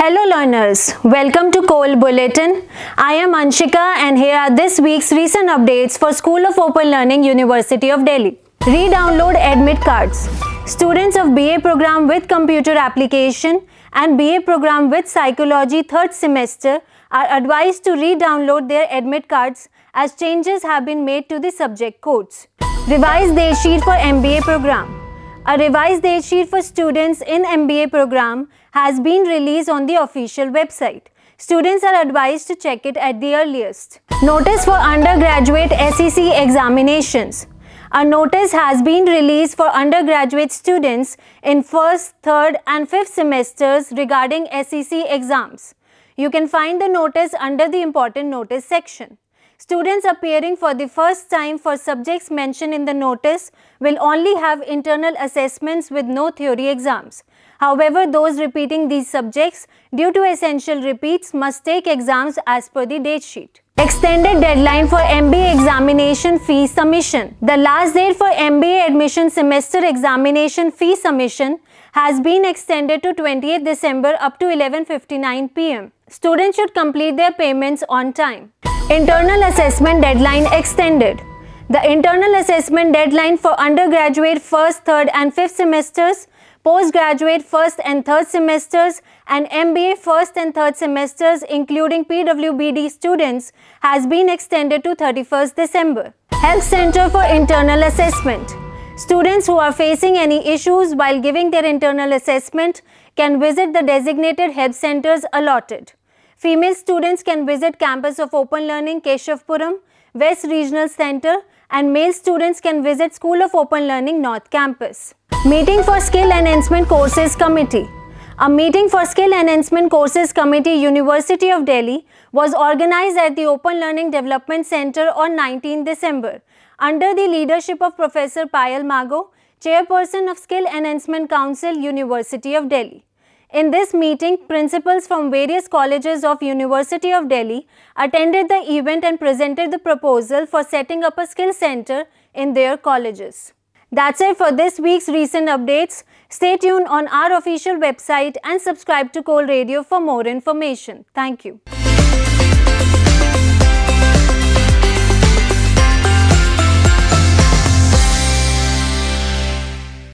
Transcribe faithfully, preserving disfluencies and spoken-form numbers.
Hello learners, welcome to Cole Bulletin. I am Anshika and here are this week's recent updates for School of Open Learning, University of Delhi. Re-download admit cards. Students of B A program with computer application and B A program with psychology third semester are advised to re-download their admit cards as changes have been made to the subject codes. Revised date sheet for M B A program. A revised date sheet for students in M B A program has been released on the official website. Students are advised to check it at the earliest. Notice for undergraduate S E C examinations. A notice has been released for undergraduate students in first, third and fifth semesters regarding S E C exams. You can find the notice under the important notice section. Students appearing for the first time for subjects mentioned in the notice will only have internal assessments with no theory exams. However, those repeating these subjects due to essential repeats must take exams as per the date sheet. Extended deadline for M B A examination fee submission. The last date for M B A admission semester examination fee submission has been extended to twentieth December up to eleven fifty-nine p m Students should complete their payments on time. Internal assessment deadline extended. The internal assessment deadline for undergraduate first, third and fifth semesters, postgraduate first and third semesters and M B A first and third semesters including P W B D students has been extended to thirty-first December. Help Center for Internal Assessment. Students who are facing any issues while giving their internal assessment can visit the designated help centers allotted. Female students can visit campus of Open Learning, Keshavpuram, West Regional Center and male students can visit School of Open Learning, North Campus. Meeting for Skill Enhancement Courses Committee. A meeting for Skill Enhancement Courses Committee, University of Delhi was organized at the Open Learning Development Center on nineteenth December under the leadership of Professor Payal Mago, Chairperson of Skill Enhancement Council, University of Delhi. In this meeting, principals from various colleges of University of Delhi attended the event and presented the proposal for setting up a skill center in their colleges. That's it for this week's recent updates. Stay tuned on our official website and subscribe to Cole Radio for more information. Thank you.